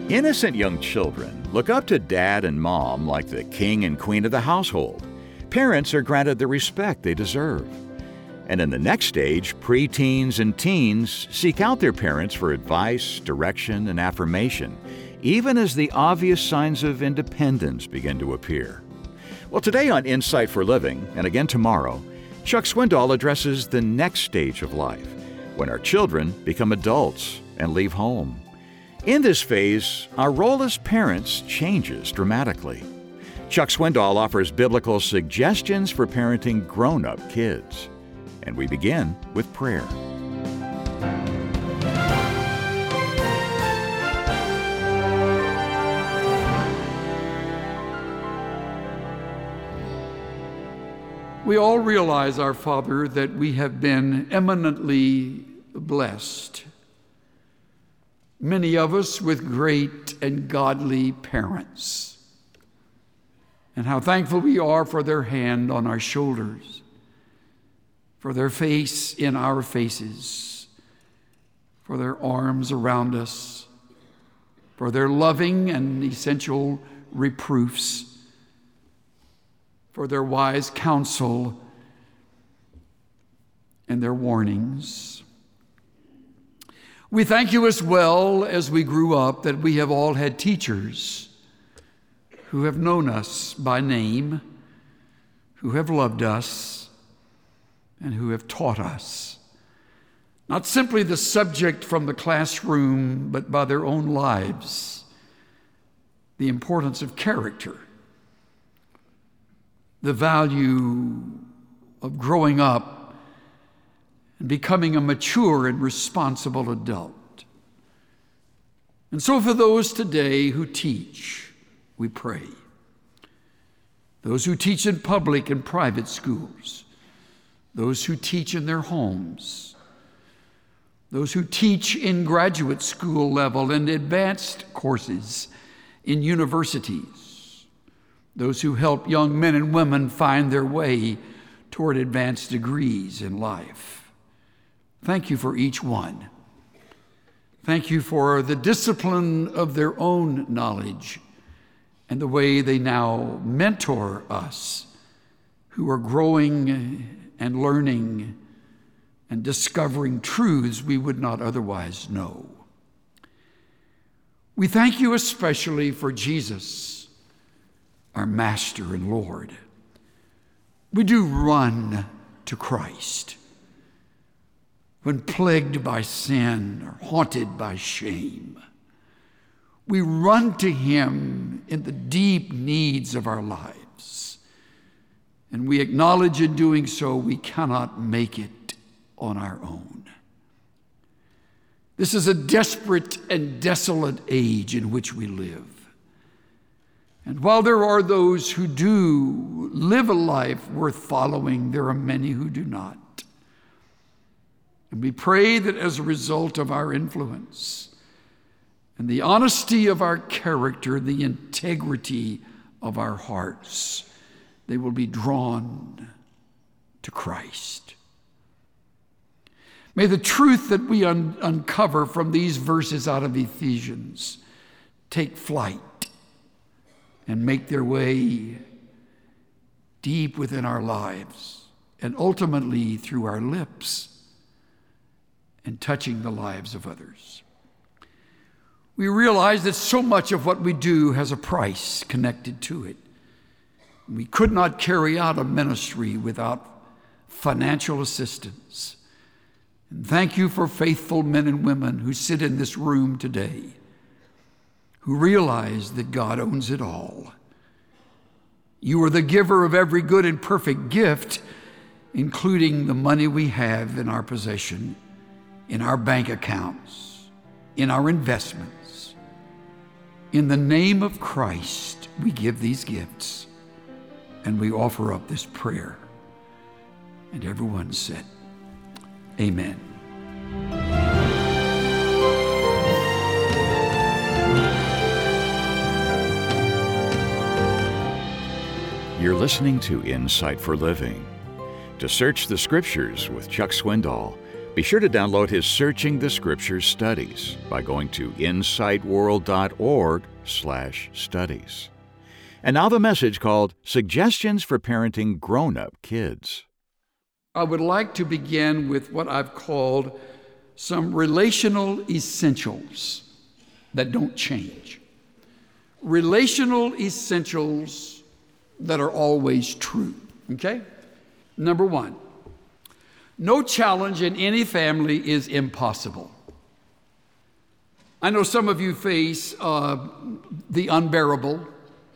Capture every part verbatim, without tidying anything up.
Innocent young children look up to dad and mom like the king and queen of the household. Parents are granted the respect they deserve. And in the next stage, preteens and teens seek out their parents for advice, direction, and affirmation, even as the obvious signs of independence begin to appear. Well, today on Insight for Living, and again tomorrow, Chuck Swindoll addresses the next stage of life, when our children become adults and leave home. In this phase, our role as parents changes dramatically. Chuck Swindoll offers biblical suggestions for parenting grown-up kids. And we begin with prayer. We all realize, our Father, that we have been eminently blessed. Many of us with great and godly parents. And how thankful we are for their hand on our shoulders, for their face in our faces, for their arms around us, for their loving and essential reproofs, for their wise counsel and their warnings. We thank you as well, as we grew up, that we have all had teachers who have known us by name, who have loved us, and who have taught us, not simply the subject from the classroom, but by their own lives, the importance of character, the value of growing up and becoming a mature and responsible adult. And so for those today who teach, we pray. Those who teach in public and private schools, those who teach in their homes, those who teach in graduate school level and advanced courses in universities, those who help young men and women find their way toward advanced degrees in life. Thank you for each one. Thank you for the discipline of their own knowledge and the way they now mentor us who are growing and learning and discovering truths we would not otherwise know. We thank you especially for Jesus, our Master and Lord. We do run to Christ when plagued by sin or haunted by shame. We run to him in the deep needs of our lives, and we acknowledge in doing so we cannot make it on our own. This is a desperate and desolate age in which we live. And while there are those who do live a life worth following, there are many who do not. And we pray that as a result of our influence and the honesty of our character, the integrity of our hearts, they will be drawn to Christ. May the truth that we un- uncover from these verses out of Ephesians take flight and make their way deep within our lives and ultimately through our lips and touching the lives of others. We realize that so much of what we do has a price connected to it. We could not carry out a ministry without financial assistance. And thank you for faithful men and women who sit in this room today, who realize that God owns it all. You are the giver of every good and perfect gift, including the money we have in our possession, in our bank accounts, in our investments. In the name of Christ, we give these gifts and we offer up this prayer. And everyone said, Amen. You're listening to Insight for Living. To search the Scriptures with Chuck Swindoll, Be sure to download his Searching the Scriptures studies by going to insightworld.org slash studies. And now the message called Suggestions for Parenting Grown-Up Kids. I would like to begin with what I've called some relational essentials that don't change. Relational essentials that are always true, okay? Number one, no challenge in any family is impossible. I know some of you face uh, the unbearable.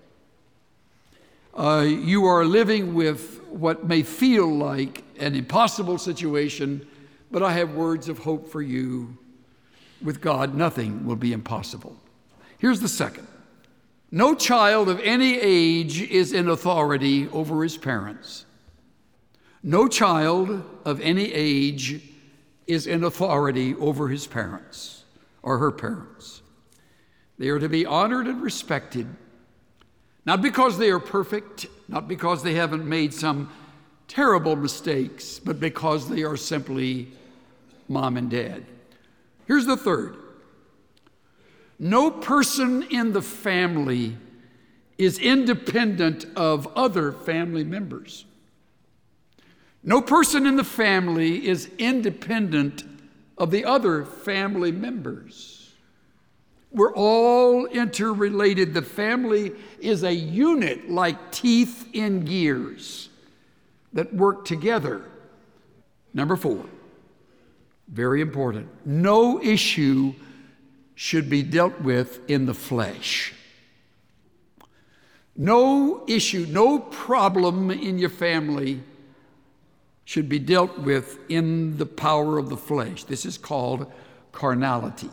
Uh, you are living with what may feel like an impossible situation, but I have words of hope for you. With God, nothing will be impossible. Here's the second. No child of any age is in authority over his parents. No child of any age is in authority over his parents or her parents. They are to be honored and respected, not because they are perfect, not because they haven't made some terrible mistakes, but because they are simply mom and dad. Here's the third. No person in the family is independent of other family members. No person in the family is independent of the other family members. We're all interrelated. The family is a unit like teeth in gears that work together. Number four, very important. No issue should be dealt with in the flesh. No issue, no problem in your family should be dealt with in the power of the flesh. This is called carnality.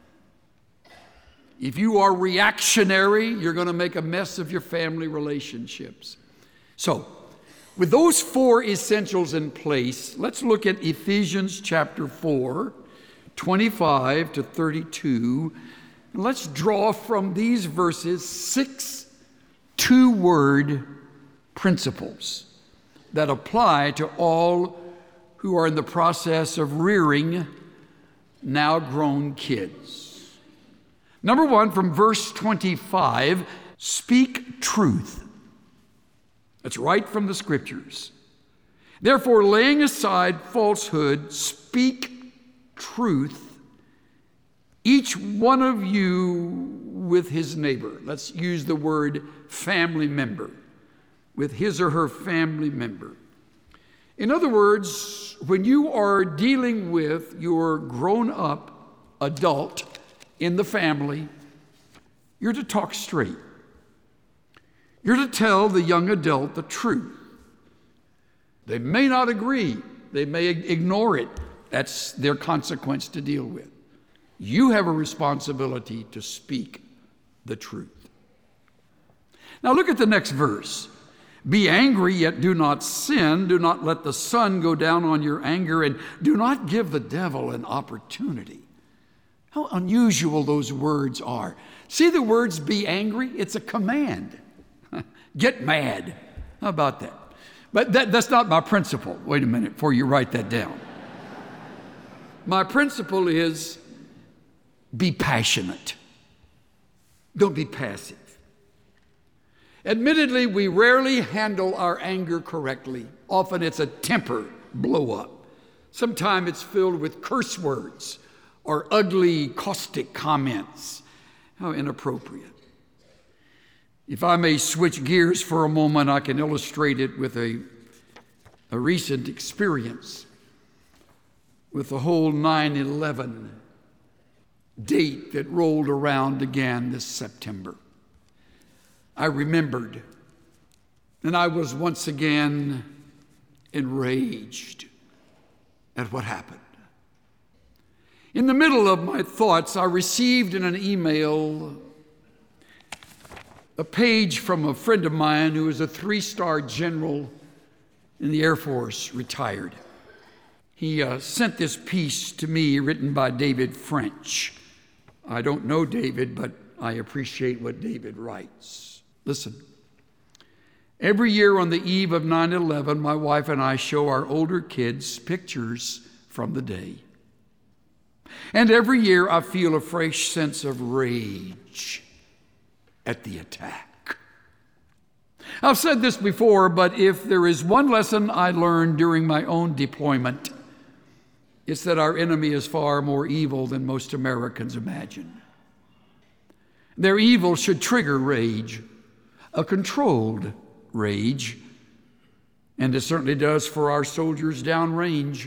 If you are reactionary, you're going to make a mess of your family relationships. So, with those four essentials in place, let's look at Ephesians chapter four, twenty-five to thirty-two. And let's draw from these verses six two-word principles that apply to all who are in the process of rearing now grown kids. Number one, from verse twenty-five, speak truth. That's right from the scriptures. Therefore, laying aside falsehood, speak truth, each one of you with his neighbor. Let's use the word family member. With his or her family member. In other words, when you are dealing with your grown-up adult in the family, you're to talk straight. You're to tell the young adult the truth. They may not agree. They may ignore it. That's their consequence to deal with. You have a responsibility to speak the truth. Now look at the next verse. Be angry, yet do not sin. Do not let the sun go down on your anger, and do not give the devil an opportunity. How unusual those words are. See the words be angry? It's a command. Get mad. How about that? But that, that's not my principle. Wait a minute before you write that down. My principle is be passionate. Don't be passive. Admittedly, we rarely handle our anger correctly. Often it's a temper blow up. Sometimes it's filled with curse words or ugly, caustic comments. How inappropriate. If I may switch gears for a moment, I can illustrate it with a, a recent experience with the whole nine eleven date that rolled around again this September. I remembered, and I was once again enraged at what happened. In the middle of my thoughts, I received in an email a page from a friend of mine who was a three-star general in the Air Force, retired. He uh, sent this piece to me written by David French. I don't know David, but I appreciate what David writes. Listen. Every year on the eve of nine eleven, my wife and I show our older kids pictures from the day. And every year I feel a fresh sense of rage at the attack. I've said this before, but if there is one lesson I learned during my own deployment, it's that our enemy is far more evil than most Americans imagine. Their evil should trigger rage, a controlled rage, and it certainly does for our soldiers downrange.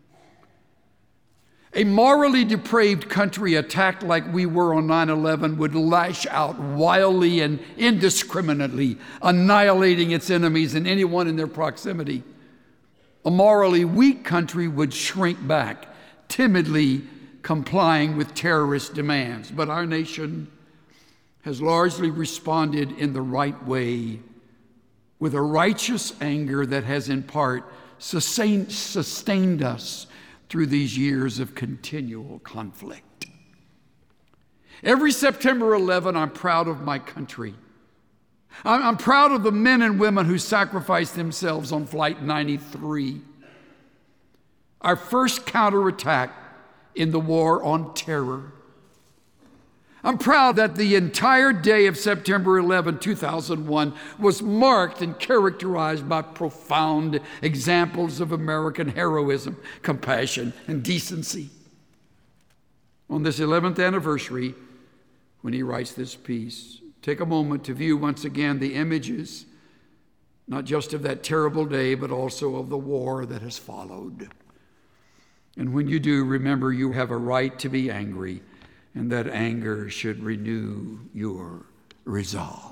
A morally depraved country attacked like we were on nine eleven would lash out wildly and indiscriminately, annihilating its enemies and anyone in their proximity. A morally weak country would shrink back, timidly complying with terrorist demands. But our nation has largely responded in the right way, with a righteous anger that has in part sustained, sustained us through these years of continual conflict. Every September eleventh, I'm proud of my country. I'm proud of the men and women who sacrificed themselves on Flight ninety-three, our first counterattack in the war on terror. I'm proud that the entire day of September eleventh, two thousand one was marked and characterized by profound examples of American heroism, compassion, and decency. On this eleventh anniversary, when he writes this piece, take a moment to view once again the images, not just of that terrible day, but also of the war that has followed. And when you do, remember you have a right to be angry, and that anger should renew your resolve.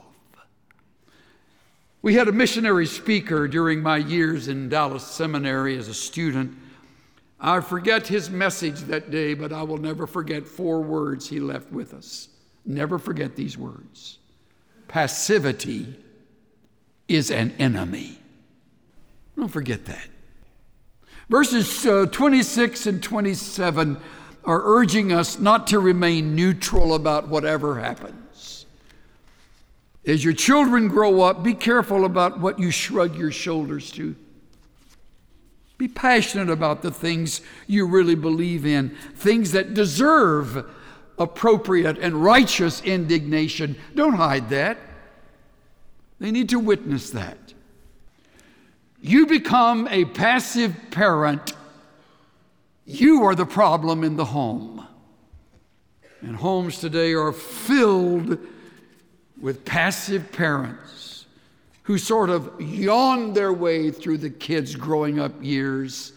We had a missionary speaker during my years in Dallas Seminary as a student. I forget his message that day, but I will never forget four words he left with us. Never forget these words. Passivity is an enemy. Don't forget that. Verses uh, twenty-six and twenty-seven are urging us not to remain neutral about whatever happens. As your children grow up, be careful about what you shrug your shoulders to. Be passionate about the things you really believe in, things that deserve appropriate and righteous indignation. Don't hide that. They need to witness that. You become a passive parent, you are the problem in the home. And homes today are filled with passive parents who sort of yawn their way through the kids' growing up years.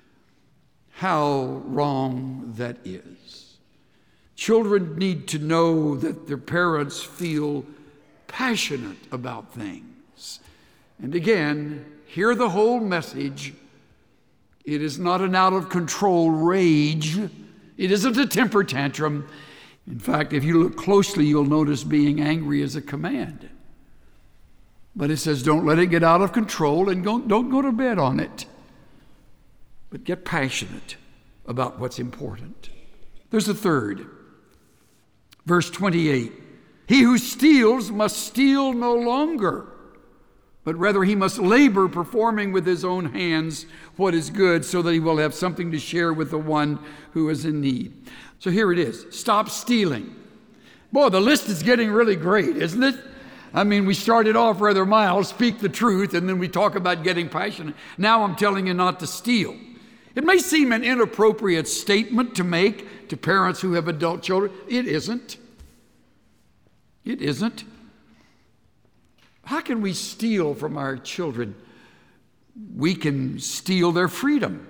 How wrong that is. Children need to know that their parents feel passionate about things. And again, hear the whole message. It is not an out-of-control rage. It isn't a temper tantrum. In fact, if you look closely, you'll notice being angry is a command. But it says don't let it get out of control and don't, don't go to bed on it. But get passionate about what's important. There's a third. Verse twenty-eight. He who steals must steal no longer, but rather he must labor, performing with his own hands what is good, so that he will have something to share with the one who is in need. So here it is. Stop stealing. Boy, the list is getting really great, isn't it? I mean, we started off rather mild, speak the truth, and then we talk about getting passionate. Now I'm telling you not to steal. It may seem an inappropriate statement to make to parents who have adult children. It isn't. It isn't. How can we steal from our children? We can steal their freedom.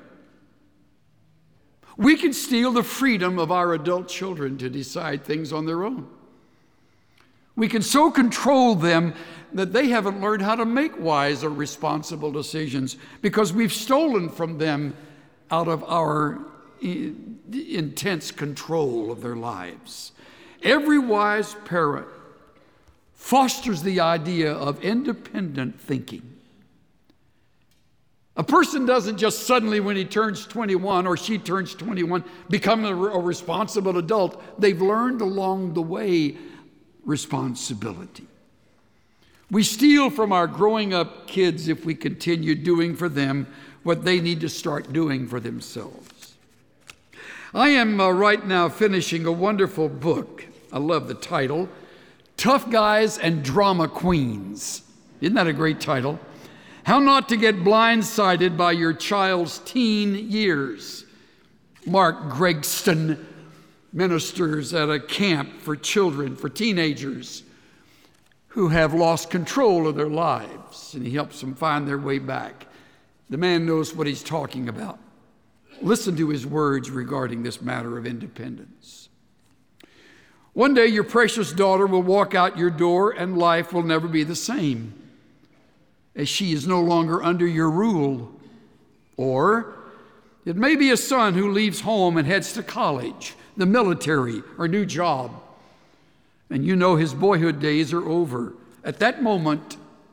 We can steal the freedom of our adult children to decide things on their own. We can so control them that they haven't learned how to make wise or responsible decisions because we've stolen from them out of our intense control of their lives. Every wise parent fosters the idea of independent thinking. A person doesn't just suddenly, when he turns twenty-one or she turns twenty-one, become a, a responsible adult. They've learned along the way responsibility. We steal from our growing up kids if we continue doing for them what they need to start doing for themselves. I am uh, right now finishing a wonderful book. I love the title, Tough Guys and Drama Queens. Isn't that a great title? How Not to Get Blindsided by Your Child's Teen Years. Mark Gregston ministers at a camp for children, for teenagers who have lost control of their lives, and he helps them find their way back. The man knows what he's talking about. Listen to his words regarding this matter of independence. One day your precious daughter will walk out your door and life will never be the same, as she is no longer under your rule. Or it may be a son who leaves home and heads to college, the military, or new job. And you know his boyhood days are over. At that moment,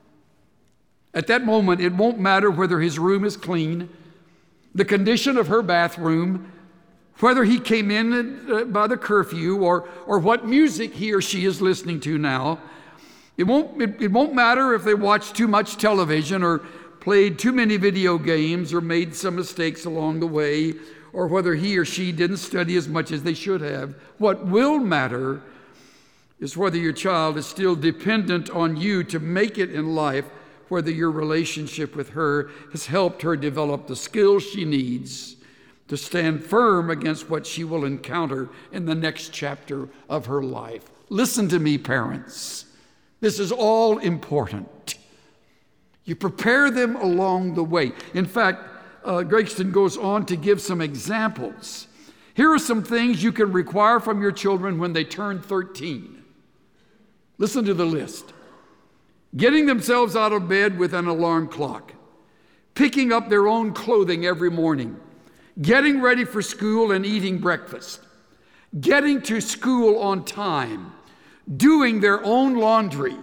at that moment, it won't matter whether his room is clean, the condition of her bathroom, whether he came in by the curfew, or, or what music he or she is listening to now. It won't, it, it won't matter if they watched too much television or played too many video games or made some mistakes along the way, or whether he or she didn't study as much as they should have. What will matter is whether your child is still dependent on you to make it in life, whether your relationship with her has helped her develop the skills she needs to stand firm against what she will encounter in the next chapter of her life. Listen to me, parents. This is all important. You prepare them along the way. In fact, uh, Gregston goes on to give some examples. Here are some things you can require from your children when they turn thirteen. Listen to the list. Getting themselves out of bed with an alarm clock, picking up their own clothing every morning, getting ready for school and eating breakfast, getting to school on time, doing their own laundry.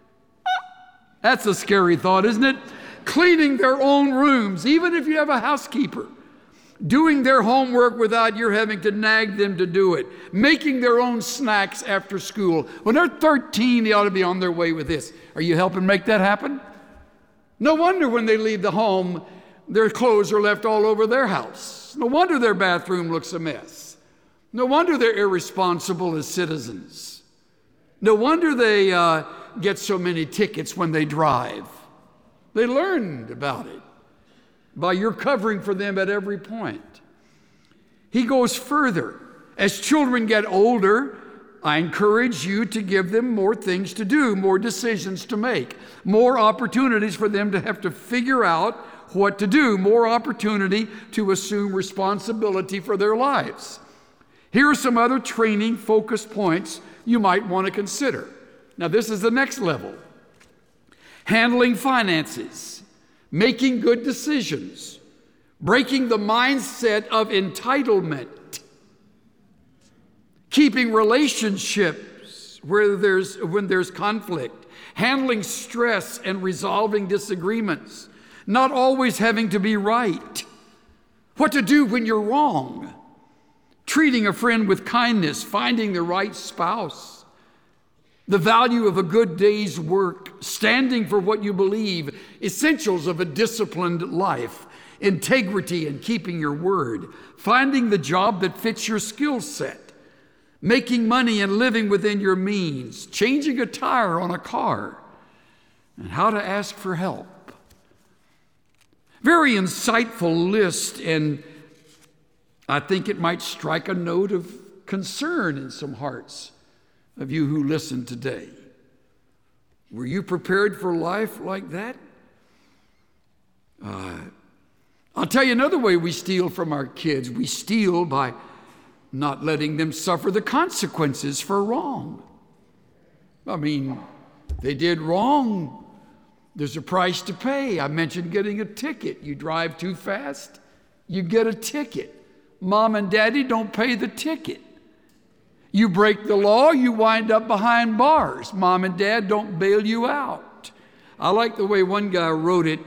That's a scary thought, isn't it? Cleaning their own rooms, even if you have a housekeeper. Doing their homework without your having to nag them to do it. Making their own snacks after school. When they're thirteen, they ought to be on their way with this. Are you helping make that happen? No wonder when they leave the home, their clothes are left all over their house. No wonder their bathroom looks a mess. No wonder they're irresponsible as citizens. No wonder they uh, get so many tickets when they drive. They learned about it by your covering for them at every point. He goes further. As children get older, I encourage you to give them more things to do, more decisions to make, more opportunities for them to have to figure out what to do, more opportunity to assume responsibility for their lives. Here are some other training focus points you might want to consider. Now, this is the next level. Handling finances, making good decisions, breaking the mindset of entitlement, keeping relationships where there's, when there's conflict, handling stress and resolving disagreements, not always having to be right, what to do when you're wrong, treating a friend with kindness, finding the right spouse, the value of a good day's work, standing for what you believe, essentials of a disciplined life, integrity and keeping your word, finding the job that fits your skill set, making money and living within your means, changing a tire on a car, and how to ask for help. Very insightful list, and I think it might strike a note of concern in some hearts of you who listen today. Were you prepared for life like that? Uh, I'll tell you another way we steal from our kids. We steal by not letting them suffer the consequences for wrong. I mean, they did wrong. There's a price to pay. I mentioned getting a ticket. You drive too fast, you get a ticket. Mom and daddy don't pay the ticket. You break the law, you wind up behind bars. Mom and dad don't bail you out. I like the way one guy wrote it.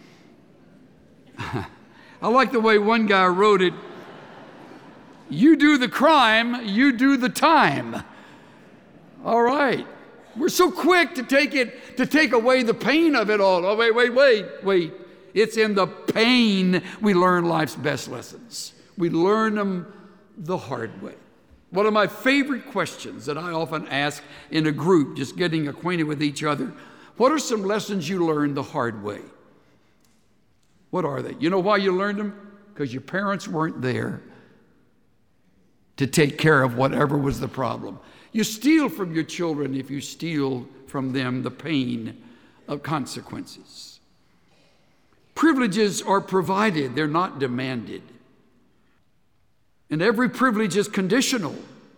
I like the way one guy wrote it. You do the crime, you do the time. All right. We're so quick to take it, to take away the pain of it all. Oh, wait, wait, wait, wait. It's in the pain we learn life's best lessons. We learn them the hard way. One of my favorite questions that I often ask in a group, just getting acquainted with each other, what are some lessons you learned the hard way? What are they? You know why you learned them? Because your parents weren't there to take care of whatever was the problem. You steal from your children if you steal from them the pain of consequences. Privileges are provided, they're not demanded. And every privilege is conditional,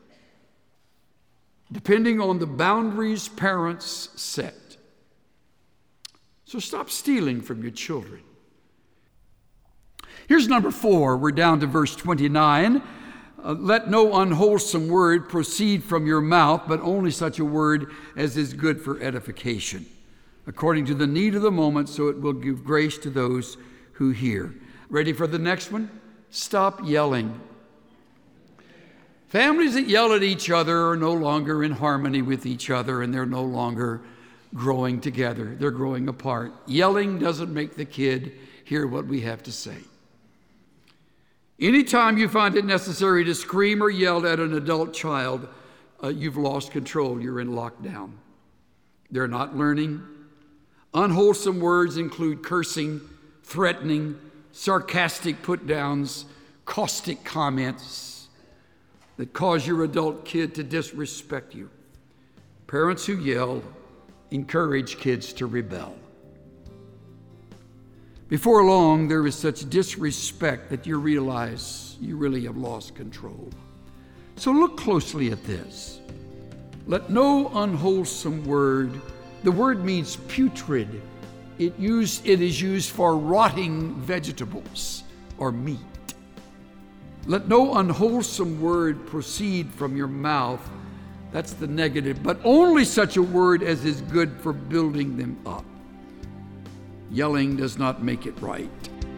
depending on the boundaries parents set. So stop stealing from your children. Here's number four. We're down to verse twenty-nine. Uh, Let no unwholesome word proceed from your mouth, but only such a word as is good for edification, according to the need of the moment, so it will give grace to those who hear. Ready for the next one? Stop yelling. Families that yell at each other are no longer in harmony with each other, and they're no longer growing together. They're growing apart. Yelling doesn't make the kid hear what we have to say. Anytime you find it necessary to scream or yell at an adult child, uh, you've lost control. You're in lockdown. They're not learning. Unwholesome words include cursing, threatening, sarcastic put-downs, caustic comments that cause your adult kid to disrespect you. Parents who yell encourage kids to rebel. Before long, there is such disrespect that you realize you really have lost control. So look closely at this. Let no unwholesome word, the word means putrid. It, used, it is used for rotting vegetables or meat. Let no unwholesome word proceed from your mouth. That's the negative, but only such a word as is good for building them up. Yelling does not make it right.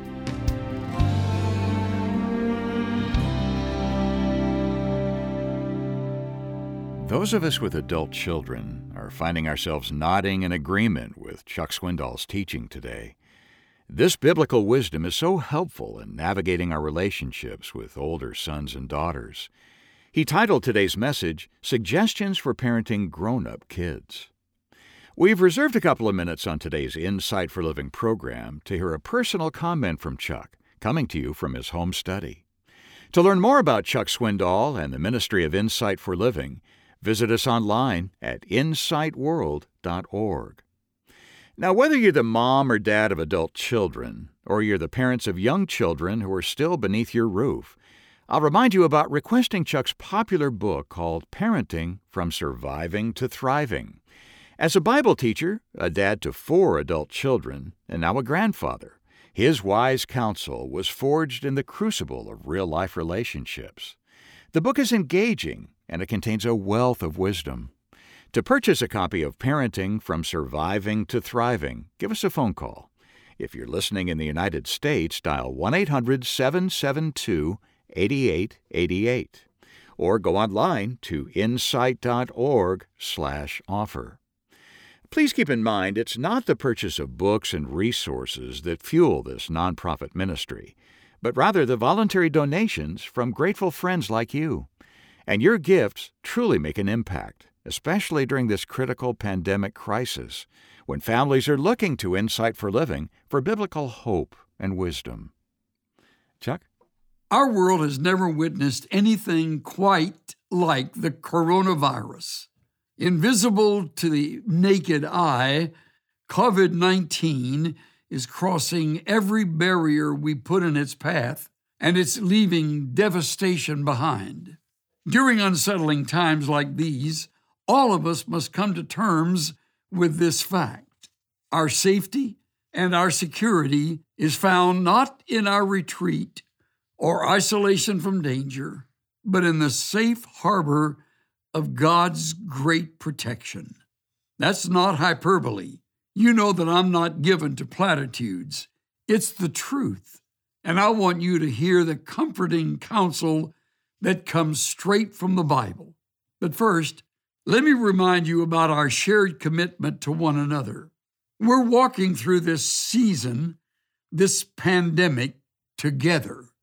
Those of us with adult children are finding ourselves nodding in agreement with Chuck Swindoll's teaching today. This biblical wisdom is so helpful in navigating our relationships with older sons and daughters. He titled today's message, Suggestions for Parenting Grown-Up Kids. We've reserved a couple of minutes on today's Insight for Living program to hear a personal comment from Chuck, coming to you from his home study. To learn more about Chuck Swindoll and the ministry of Insight for Living, visit us online at insight world dot org. Now, whether you're the mom or dad of adult children, or you're the parents of young children who are still beneath your roof, I'll remind you about requesting Chuck's popular book called Parenting from Surviving to Thriving. As a Bible teacher, a dad to four adult children, and now a grandfather, his wise counsel was forged in the crucible of real-life relationships. The book is engaging, and it contains a wealth of wisdom. To purchase a copy of Parenting from Surviving to Thriving, give us a phone call. If you're listening in the United States, dial one eight hundred seven seven two eight eight eight eight or go online to insight dot org slash offer. Please keep in mind it's not the purchase of books and resources that fuel this nonprofit ministry, but rather the voluntary donations from grateful friends like you. And your gifts truly make an impact, especially during this critical pandemic crisis, when families are looking to Insight for Living for biblical hope and wisdom. Chuck? Our world has never witnessed anything quite like the coronavirus. Invisible to the naked eye, covid nineteen is crossing every barrier we put in its path, and it's leaving devastation behind. During unsettling times like these, all of us must come to terms with this fact. Our safety and our security is found not in our retreat or isolation from danger, but in the safe harbor of God's great protection. That's not hyperbole. You know that I'm not given to platitudes. It's the truth, and I want you to hear the comforting counsel that comes straight from the Bible. But first, let me remind you about our shared commitment to one another. We're walking through this season, this pandemic, together.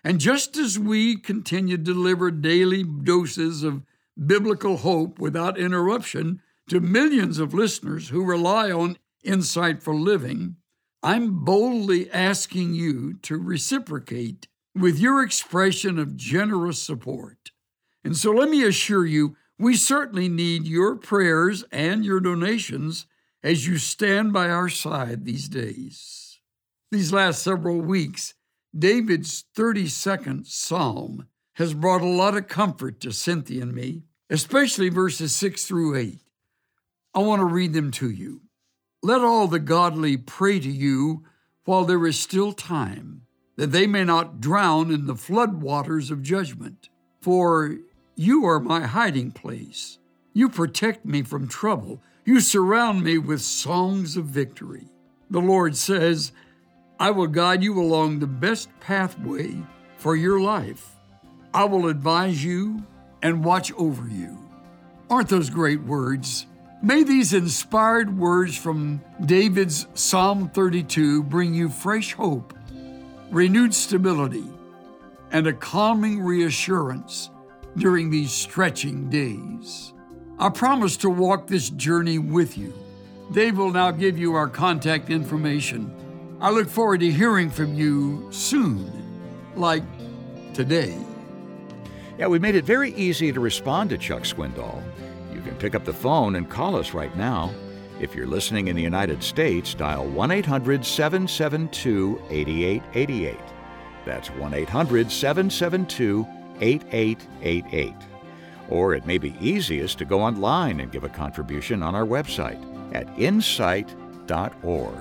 And just as we continue to deliver daily doses of biblical hope without interruption to millions of listeners who rely on Insight for Living, I'm boldly asking you to reciprocate with your expression of generous support. And so let me assure you, we certainly need your prayers and your donations as you stand by our side these days. These last several weeks, David's thirty-second Psalm has brought a lot of comfort to Cynthia and me, especially verses six through eight. I want to read them to you. Let all the godly pray to you while there is still time, that they may not drown in the flood waters of judgment. For you are my hiding place. You protect me from trouble. You surround me with songs of victory. The Lord says, I will guide you along the best pathway for your life. I will advise you and watch over you. Aren't those great words? May these inspired words from David's Psalm thirty-two bring you fresh hope, renewed stability, and a calming reassurance during these stretching days. I promise to walk this journey with you. Dave will now give you our contact information. I look forward to hearing from you soon, like today. Yeah, we made it very easy to respond to Chuck Swindoll. You can pick up the phone and call us right now. If you're listening in the United States, dial one eight hundred seven seven two eight eight eight eight. That's one eight hundred seven seven two eight eight eight eight. Or it may be easiest to go online and give a contribution on our website at insight dot org.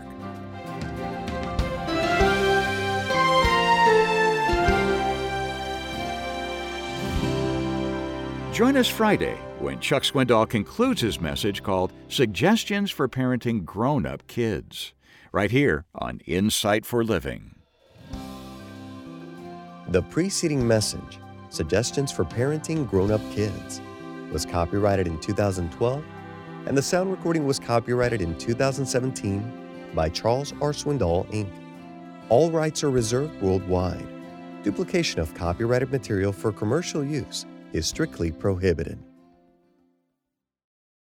Join us Friday when Chuck Swindoll concludes his message called Suggestions for Parenting Grown-Up Kids, right here on Insight for Living. The preceding message, Suggestions for Parenting Grown-Up Kids, was copyrighted in two thousand twelve, and the sound recording was copyrighted in two thousand seventeen by Charles R. Swindoll, Incorporated. All rights are reserved worldwide. Duplication of copyrighted material for commercial use is strictly prohibited.